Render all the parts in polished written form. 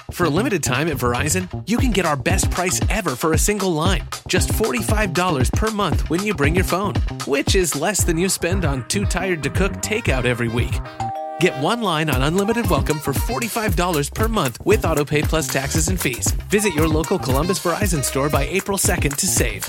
For a limited time at Verizon, you can get our best price ever for a single line. Just $45 per month when you bring your phone, which is less than you spend on Too Tired to Cook takeout every week. Get one line on Unlimited Welcome for $45 per month with AutoPay plus taxes and fees. Visit your local Columbus Verizon store by April 2nd to save.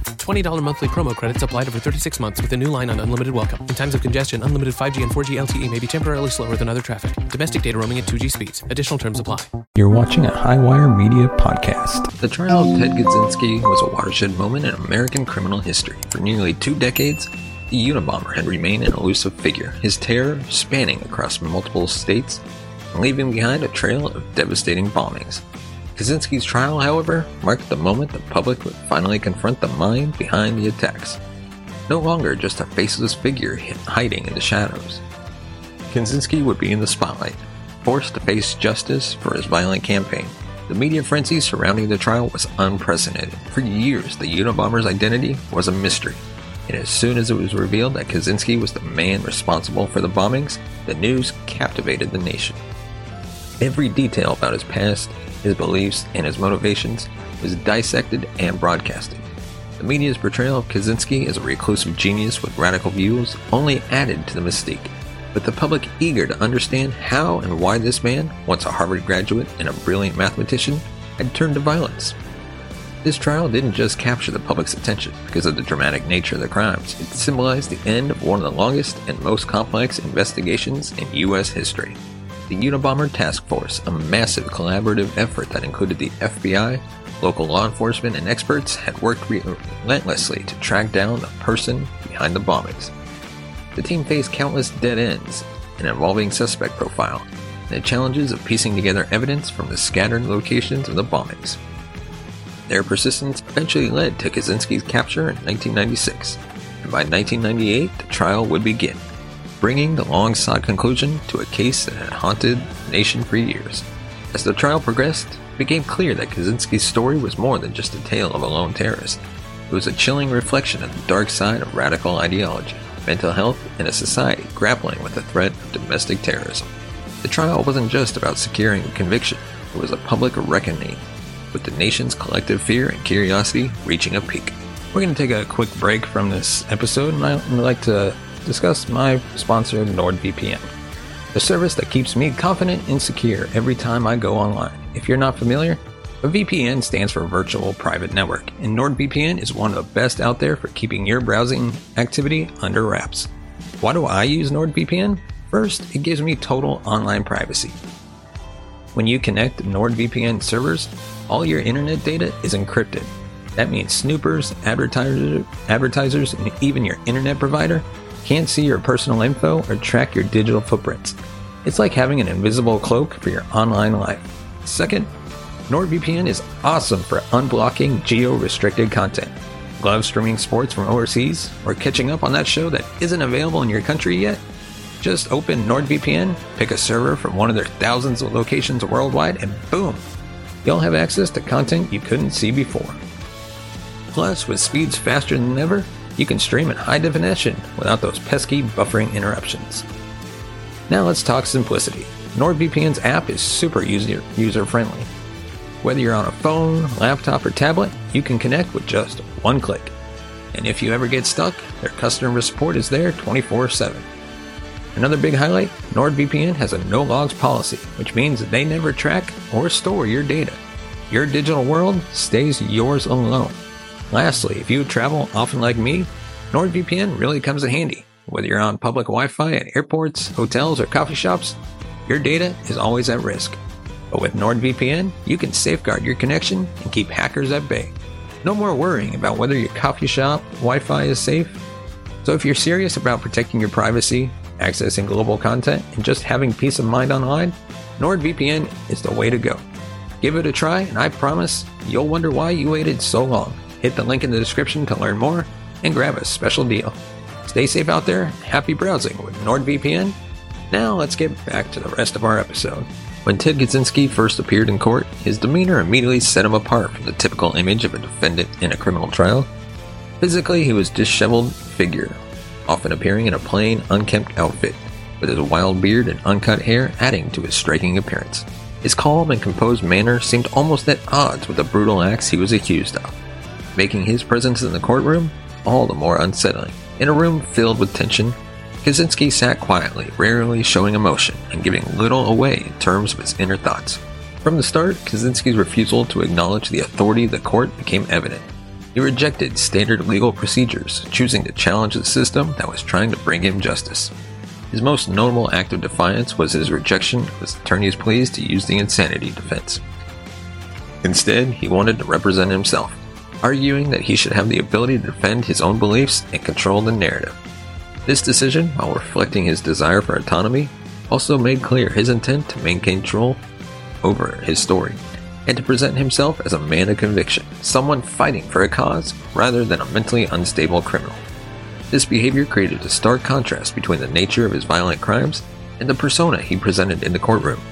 $20 monthly promo credits applied over 36 months with a new line on Unlimited Welcome. In times of congestion, unlimited 5G and 4G LTE may be temporarily slower than other traffic. Domestic data roaming at 2G speeds. Additional terms apply. You're watching a Highwire Media podcast. The trial of Ted Kaczynski was a watershed moment in American criminal history. For nearly 2 decades, the Unabomber had remained an elusive figure, his terror spanning across multiple states and leaving behind a trail of devastating bombings. Kaczynski's trial, however, marked the moment the public would finally confront the mind behind the attacks. No longer just a faceless figure hiding in the shadows. Kaczynski would be in the spotlight, forced to face justice for his violent campaign. The media frenzy surrounding the trial was unprecedented. For years, the Unabomber's identity was a mystery. And as soon as it was revealed that Kaczynski was the man responsible for the bombings, the news captivated the nation. Every detail about his past, his beliefs, and his motivations was dissected and broadcasted. The media's portrayal of Kaczynski as a reclusive genius with radical views only added to the mystique, with the public eager to understand how and why this man, once a Harvard graduate and a brilliant mathematician, had turned to violence. This trial didn't just capture the public's attention because of the dramatic nature of the crimes. It symbolized the end of one of the longest and most complex investigations in U.S. history. The Unabomber Task Force, a massive collaborative effort that included the FBI, local law enforcement, and experts, had worked relentlessly to track down the person behind the bombings. The team faced countless dead ends, an evolving suspect profile, and the challenges of piecing together evidence from the scattered locations of the bombings. Their persistence eventually led to Kaczynski's capture in 1996, and by 1998 the trial would begin, bringing the long-sought conclusion to a case that had haunted the nation for years. As the trial progressed, it became clear that Kaczynski's story was more than just a tale of a lone terrorist. It was a chilling reflection of the dark side of radical ideology, mental health, and a society grappling with the threat of domestic terrorism. The trial wasn't just about securing a conviction, it was a public reckoning, with the nation's collective fear and curiosity reaching a peak. We're going to take a quick break from this episode, and I'd like to discuss my sponsor, NordVPN, the service that keeps me confident and secure every time I go online. If you're not familiar, a VPN stands for Virtual Private Network, and NordVPN is one of the best out there for keeping your browsing activity under wraps. Why do I use NordVPN? First, it gives me total online privacy. When you connect to NordVPN servers, all your internet data is encrypted. That means snoopers, advertisers, and even your internet provider can't see your personal info or track your digital footprints. It's like having an invisible cloak for your online life. Second, NordVPN is awesome for unblocking geo-restricted content. Love streaming sports from overseas or catching up on that show that isn't available in your country yet? Just open NordVPN, pick a server from one of their thousands of locations worldwide, and boom! You'll have access to content you couldn't see before. Plus, with speeds faster than ever, you can stream in high definition without those pesky buffering interruptions. Now let's talk simplicity. NordVPN's app is super user-friendly. Whether you're on a phone, laptop, or tablet, you can connect with just one click. And if you ever get stuck, their customer support is there 24/7. Another big highlight, NordVPN has a no-logs policy, which means that they never track or store your data. Your digital world stays yours alone. Lastly, if you travel often like me, NordVPN really comes in handy. Whether you're on public Wi-Fi at airports, hotels, or coffee shops, your data is always at risk. But with NordVPN, you can safeguard your connection and keep hackers at bay. No more worrying about whether your coffee shop Wi-Fi is safe. So if you're serious about protecting your privacy, accessing global content, and just having peace of mind online, NordVPN is the way to go. Give it a try, and I promise you'll wonder why you waited so long. Hit the link in the description to learn more and grab a special deal. Stay safe out there, happy browsing with NordVPN. Now let's get back to the rest of our episode. When Ted Kaczynski first appeared in court, his demeanor immediately set him apart from the typical image of a defendant in a criminal trial. Physically, he was a disheveled figure, often appearing in a plain, unkempt outfit, with his wild beard and uncut hair adding to his striking appearance. His calm and composed manner seemed almost at odds with the brutal acts he was accused of, making his presence in the courtroom all the more unsettling. In a room filled with tension, Kaczynski sat quietly, rarely showing emotion and giving little away in terms of his inner thoughts. From the start, Kaczynski's refusal to acknowledge the authority of the court became evident. He rejected standard legal procedures, choosing to challenge the system that was trying to bring him justice. His most notable act of defiance was his rejection of his attorney's pleas to use the insanity defense. Instead, he wanted to represent himself, arguing that he should have the ability to defend his own beliefs and control the narrative. This decision, while reflecting his desire for autonomy, also made clear his intent to maintain control over his story, and to present himself as a man of conviction, someone fighting for a cause rather than a mentally unstable criminal. This behavior created a stark contrast between the nature of his violent crimes and the persona he presented in the courtroom.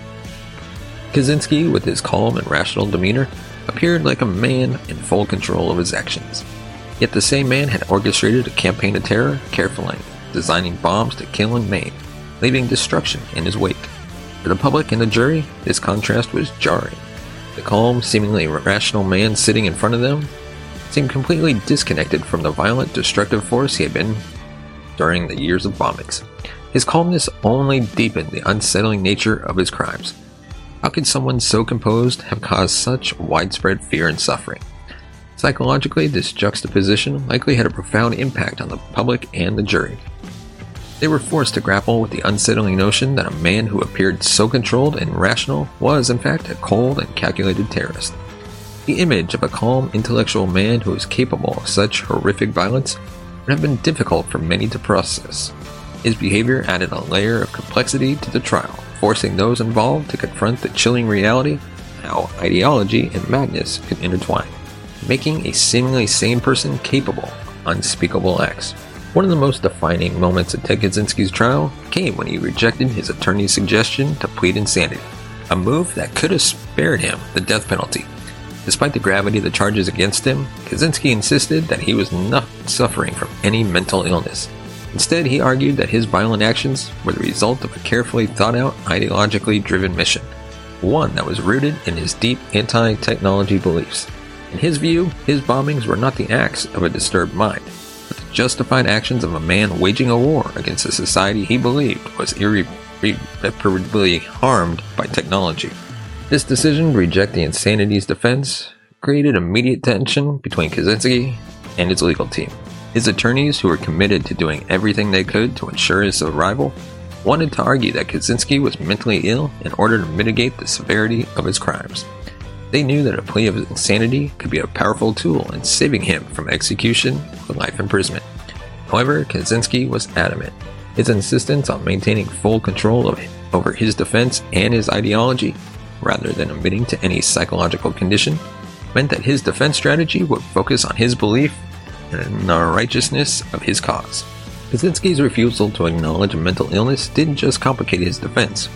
Kaczynski, with his calm and rational demeanor, appeared like a man in full control of his actions. Yet the same man had orchestrated a campaign of terror carefully, designing bombs to kill and maim, leaving destruction in his wake. For the public and the jury, this contrast was jarring. The calm, seemingly rational man sitting in front of them seemed completely disconnected from the violent, destructive force he had been during the years of bombings. His calmness only deepened the unsettling nature of his crimes. How could someone so composed have caused such widespread fear and suffering? Psychologically, this juxtaposition likely had a profound impact on the public and the jury. They were forced to grapple with the unsettling notion that a man who appeared so controlled and rational was, in fact, a cold and calculated terrorist. The image of a calm, intellectual man who was capable of such horrific violence would have been difficult for many to process. His behavior added a layer of complexity to the trial, forcing those involved to confront the chilling reality of how ideology and madness could intertwine, making a seemingly sane person capable of unspeakable acts. One of the most defining moments of Ted Kaczynski's trial came when he rejected his attorney's suggestion to plead insanity, a move that could have spared him the death penalty. Despite the gravity of the charges against him, Kaczynski insisted that he was not suffering from any mental illness. Instead, he argued that his violent actions were the result of a carefully thought-out, ideologically driven mission, one that was rooted in his deep anti-technology beliefs. In his view, his bombings were not the acts of a disturbed mind, but the justified actions of a man waging a war against a society he believed was irreparably harmed by technology. This decision to reject the insanity's defense created immediate tension between Kaczynski and his legal team. His attorneys, who were committed to doing everything they could to ensure his survival, wanted to argue that Kaczynski was mentally ill in order to mitigate the severity of his crimes. They knew that a plea of insanity could be a powerful tool in saving him from execution or life imprisonment. However, Kaczynski was adamant. His insistence on maintaining full control over his defense and his ideology, rather than admitting to any psychological condition, meant that his defense strategy would focus on his belief and the righteousness of his cause. Kaczynski's refusal to acknowledge a mental illness didn't just complicate his defense,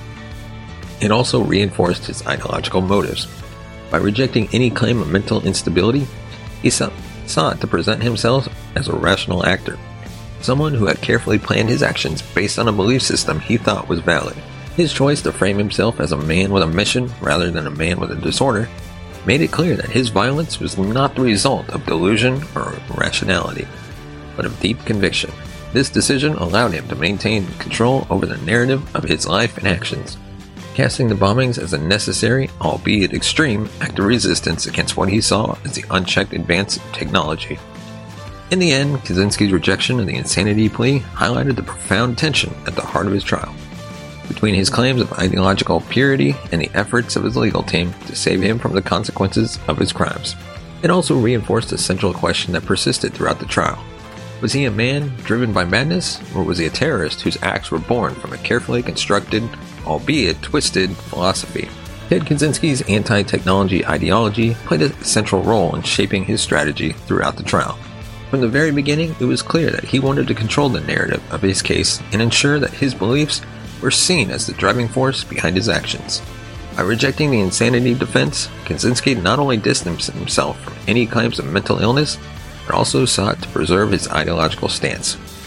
it also reinforced his ideological motives. By rejecting any claim of mental instability, he sought to present himself as a rational actor, someone who had carefully planned his actions based on a belief system he thought was valid. His choice to frame himself as a man with a mission rather than a man with a disorder made it clear that his violence was not the result of delusion or irrationality, but of deep conviction. This decision allowed him to maintain control over the narrative of his life and actions, casting the bombings as a necessary, albeit extreme, act of resistance against what he saw as the unchecked advance of technology. In the end, Kaczynski's rejection of the insanity plea highlighted the profound tension at the heart of his trial, between his claims of ideological purity and the efforts of his legal team to save him from the consequences of his crimes. It also reinforced a central question that persisted throughout the trial. Was he a man driven by madness, or was he a terrorist whose acts were born from a carefully constructed, albeit twisted, philosophy? Ted Kaczynski's anti-technology ideology played a central role in shaping his strategy throughout the trial. From the very beginning, it was clear that he wanted to control the narrative of his case and ensure that his beliefs were seen as the driving force behind his actions. By rejecting the insanity defense, Kaczynski not only distanced himself from any claims of mental illness, but also sought to preserve his ideological stance.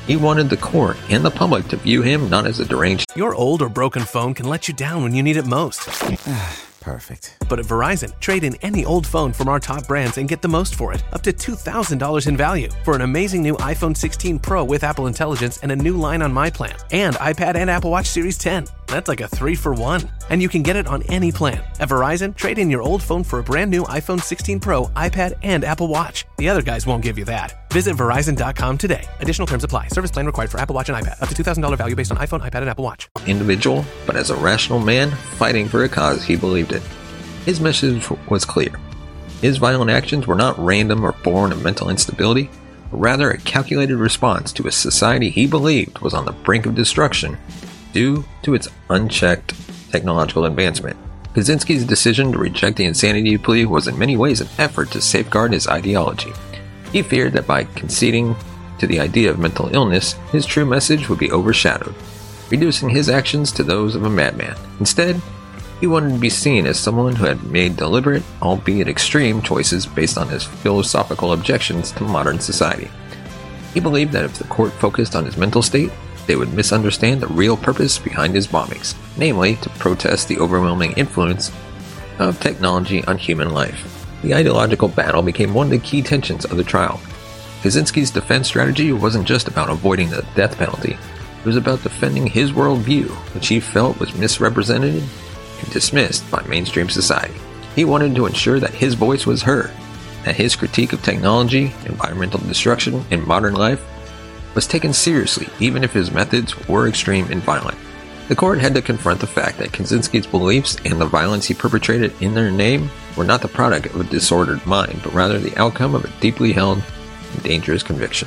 He wanted the court and the public to view him not as a deranged. Your old or broken phone can let you down when you need it most. Perfect. But at Verizon, trade in any old phone from our top brands and get the most for it, up to $2,000 in value, for an amazing new iPhone 16 Pro with Apple Intelligence and a new line on My Plan, and iPad and Apple Watch Series 10. That's like a 3-for-1. And you can get it on any plan. At Verizon, trade in your old phone for a brand new iPhone 16 Pro, iPad, and Apple Watch. The other guys won't give you that. Visit Verizon.com today. Additional terms apply. Service plan required for Apple Watch and iPad. Up to $2,000 value based on iPhone, iPad, and Apple Watch. Individual, but as a rational man fighting for a cause he believed in. His message was clear. His violent actions were not random or born of mental instability, but rather a calculated response to a society he believed was on the brink of destruction due to its unchecked technological advancement. Kaczynski's decision to reject the insanity plea was in many ways an effort to safeguard his ideology. He feared that by conceding to the idea of mental illness, his true message would be overshadowed, reducing his actions to those of a madman. Instead, he wanted to be seen as someone who had made deliberate, albeit extreme, choices based on his philosophical objections to modern society. He believed that if the court focused on his mental state, they would misunderstand the real purpose behind his bombings, namely to protest the overwhelming influence of technology on human life. The ideological battle became one of the key tensions of the trial. Kaczynski's defense strategy wasn't just about avoiding the death penalty, it was about defending his worldview, which he felt was misrepresented and dismissed by mainstream society. He wanted to ensure that his voice was heard, that his critique of technology, environmental destruction, and modern life was taken seriously, even if his methods were extreme and violent. The court had to confront the fact that Kaczynski's beliefs and the violence he perpetrated in their name were not the product of a disordered mind, but rather the outcome of a deeply held and dangerous conviction.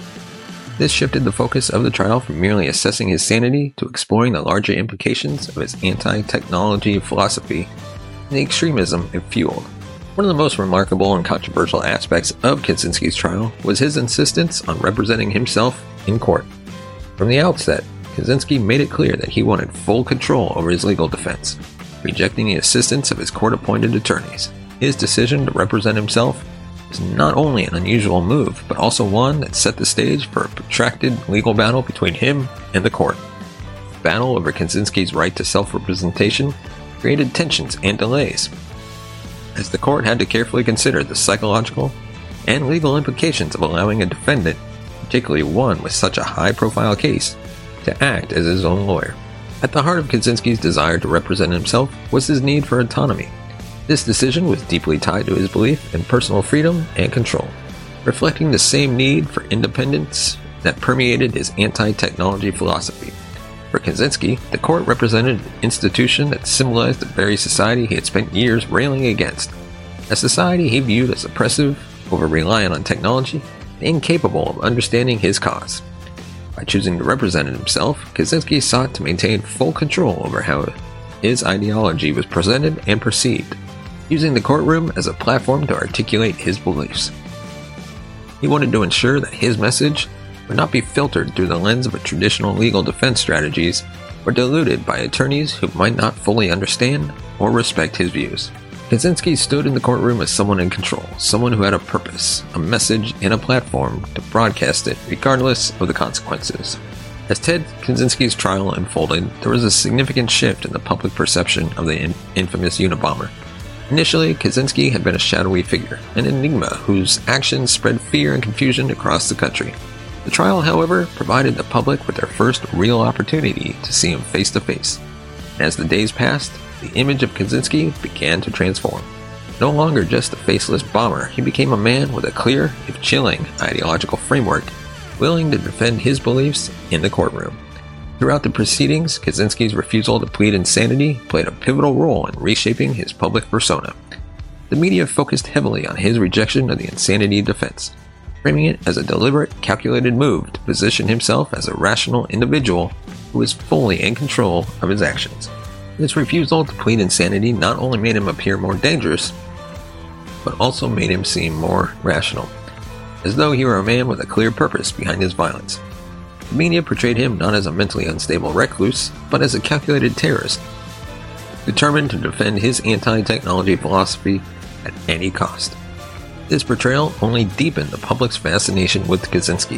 This shifted the focus of the trial from merely assessing his sanity to exploring the larger implications of his anti-technology philosophy and the extremism it fueled. One of the most remarkable and controversial aspects of Kaczynski's trial was his insistence on representing himself in court. From the outset, Kaczynski made it clear that he wanted full control over his legal defense, rejecting the assistance of his court-appointed attorneys. His decision to represent himself was not only an unusual move, but also one that set the stage for a protracted legal battle between him and the court. The battle over Kaczynski's right to self-representation created tensions and delays, as the court had to carefully consider the psychological and legal implications of allowing a defendant, particularly one with such a high-profile case, to act as his own lawyer. At the heart of Kaczynski's desire to represent himself was his need for autonomy. This decision was deeply tied to his belief in personal freedom and control, reflecting the same need for independence that permeated his anti-technology philosophy. For Kaczynski, the court represented an institution that symbolized the very society he had spent years railing against, a society he viewed as oppressive, over-reliant on technology, and incapable of understanding his cause. By choosing to represent himself, Kaczynski sought to maintain full control over how his ideology was presented and perceived, using the courtroom as a platform to articulate his beliefs. He wanted to ensure that his message would not be filtered through the lens of traditional legal defense strategies or diluted by attorneys who might not fully understand or respect his views. Kaczynski stood in the courtroom as someone in control, someone who had a purpose, a message, and a platform to broadcast it regardless of the consequences. As Ted Kaczynski's trial unfolded, there was a significant shift in the public perception of the infamous Unabomber. Initially, Kaczynski had been a shadowy figure, an enigma whose actions spread fear and confusion across the country. The trial, however, provided the public with their first real opportunity to see him face to face. As the days passed, the image of Kaczynski began to transform. No longer just a faceless bomber, he became a man with a clear, if chilling, ideological framework, willing to defend his beliefs in the courtroom. Throughout the proceedings, Kaczynski's refusal to plead insanity played a pivotal role in reshaping his public persona. The media focused heavily on his rejection of the insanity defense, framing it as a deliberate, calculated move to position himself as a rational individual who was fully in control of his actions. This refusal to plead insanity not only made him appear more dangerous, but also made him seem more rational, as though he were a man with a clear purpose behind his violence. The media portrayed him not as a mentally unstable recluse, but as a calculated terrorist, determined to defend his anti-technology philosophy at any cost. This portrayal only deepened the public's fascination with Kaczynski,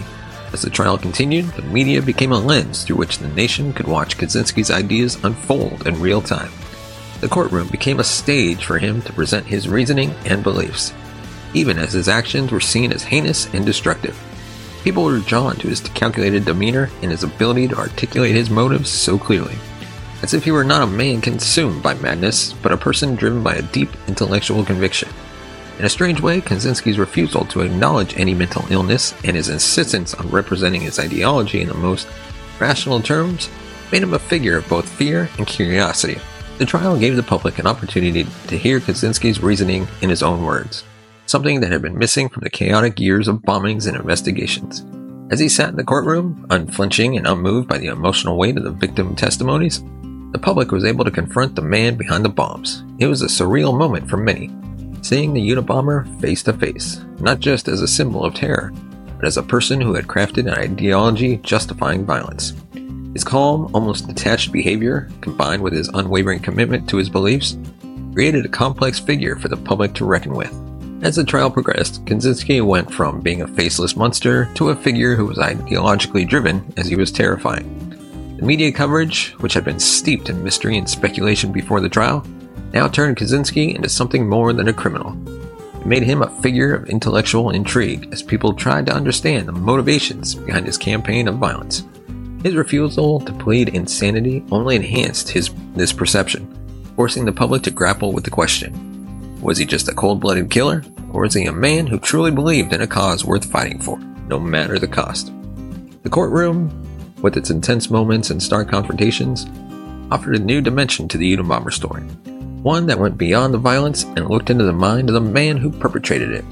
As the trial continued, the media became a lens through which the nation could watch Kaczynski's ideas unfold in real time. The courtroom became a stage for him to present his reasoning and beliefs, even as his actions were seen as heinous and destructive. People were drawn to his calculated demeanor and his ability to articulate his motives so clearly, as if he were not a man consumed by madness, but a person driven by a deep intellectual conviction. In a strange way, Kaczynski's refusal to acknowledge any mental illness and his insistence on representing his ideology in the most rational terms made him a figure of both fear and curiosity. The trial gave the public an opportunity to hear Kaczynski's reasoning in his own words, something that had been missing from the chaotic years of bombings and investigations. As he sat in the courtroom, unflinching and unmoved by the emotional weight of the victim testimonies, the public was able to confront the man behind the bombs. It was a surreal moment for many, seeing the Unabomber face to face, not just as a symbol of terror, but as a person who had crafted an ideology justifying violence. His calm, almost detached behavior, combined with his unwavering commitment to his beliefs, created a complex figure for the public to reckon with. As the trial progressed, Kaczynski went from being a faceless monster to a figure who was ideologically driven as he was terrifying. The media coverage, which had been steeped in mystery and speculation before the trial, now turned Kaczynski into something more than a criminal. It made him a figure of intellectual intrigue as people tried to understand the motivations behind his campaign of violence. His refusal to plead insanity only enhanced this perception, forcing the public to grapple with the question: was he just a cold-blooded killer, or was he a man who truly believed in a cause worth fighting for, no matter the cost? The courtroom, with its intense moments and stark confrontations, offered a new dimension to the Unabomber story, one that went beyond the violence and looked into the mind of the man who perpetrated it.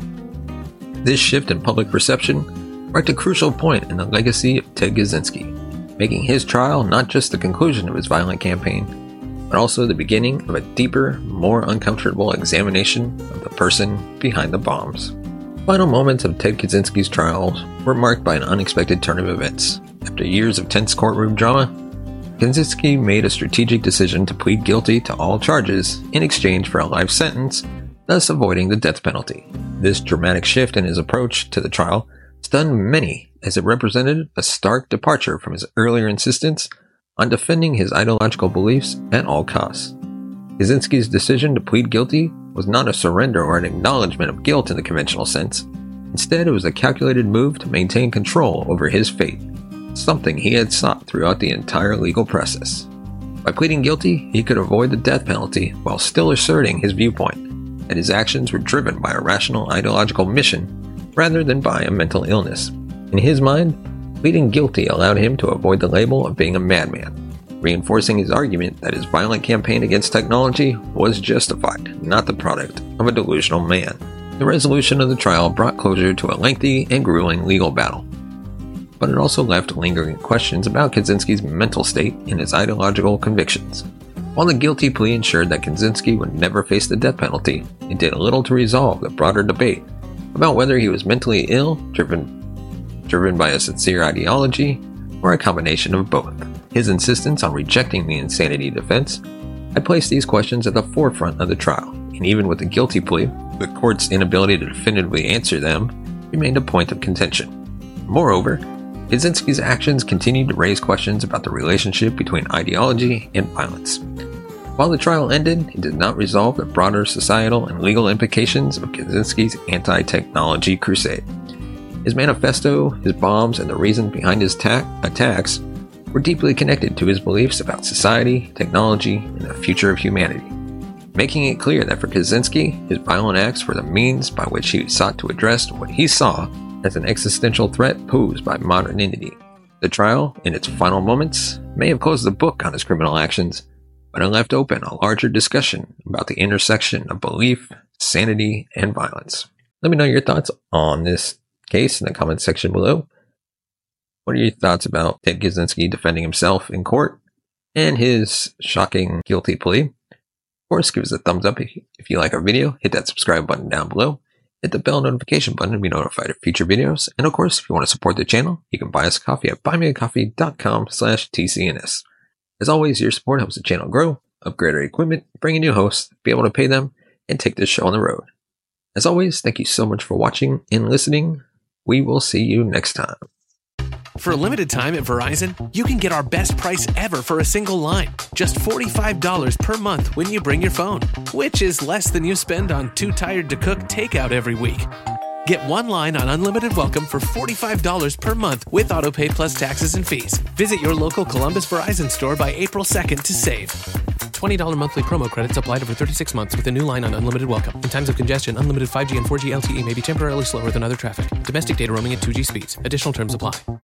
This shift in public perception marked a crucial point in the legacy of Ted Kaczynski, making his trial not just the conclusion of his violent campaign, but also the beginning of a deeper, more uncomfortable examination of the person behind the bombs. The final moments of Ted Kaczynski's trials were marked by an unexpected turn of events. After years of tense courtroom drama, Kaczynski made a strategic decision to plead guilty to all charges in exchange for a life sentence, thus avoiding the death penalty. This dramatic shift in his approach to the trial stunned many, as it represented a stark departure from his earlier insistence on defending his ideological beliefs at all costs. Kaczynski's decision to plead guilty was not a surrender or an acknowledgement of guilt in the conventional sense. Instead, it was a calculated move to maintain control over his fate, something he had sought throughout the entire legal process. By pleading guilty, he could avoid the death penalty while still asserting his viewpoint that his actions were driven by a rational ideological mission rather than by a mental illness. In his mind, pleading guilty allowed him to avoid the label of being a madman, reinforcing his argument that his violent campaign against technology was justified, not the product of a delusional man. The resolution of the trial brought closure to a lengthy and grueling legal battle, but it also left lingering questions about Kaczynski's mental state and his ideological convictions. While the guilty plea ensured that Kaczynski would never face the death penalty, it did little to resolve the broader debate about whether he was mentally ill, driven by a sincere ideology, or a combination of both. His insistence on rejecting the insanity defense had placed these questions at the forefront of the trial, and even with the guilty plea, the court's inability to definitively answer them remained a point of contention. Moreover, Kaczynski's actions continued to raise questions about the relationship between ideology and violence. While the trial ended, it did not resolve the broader societal and legal implications of Kaczynski's anti-technology crusade. His manifesto, his bombs, and the reason behind his attacks were deeply connected to his beliefs about society, technology, and the future of humanity, making it clear that for Kaczynski, his violent acts were the means by which he sought to address what he saw as an existential threat posed by modernity. The trial, in its final moments, may have closed the book on his criminal actions, but it left open a larger discussion about the intersection of belief, sanity, and violence. Let me know your thoughts on this case in the comments section below. What are your thoughts about Ted Kaczynski defending himself in court and his shocking guilty plea? Of course, give us a thumbs up if you like our video, hit that subscribe button down below, hit the bell notification button to be notified of future videos, and of course, if you want to support the channel, you can buy us a coffee at buymeacoffee.com/TCNS. As always, your support helps the channel grow, upgrade our equipment, bring in new hosts, be able to pay them, and take this show on the road. As always, thank you so much for watching and listening. We will see you next time. For a limited time at Verizon, you can get our best price ever for a single line. Just $45 per month when you bring your phone, which is less than you spend on Too Tired to Cook takeout every week. Get one line on Unlimited Welcome for $45 per month with AutoPay plus taxes and fees. Visit your local Columbus Verizon store by April 2nd to save. $20 monthly promo credits applied over 36 months with a new line on Unlimited Welcome. In times of congestion, unlimited 5G and 4G LTE may be temporarily slower than other traffic. Domestic data roaming at 2G speeds. Additional terms apply.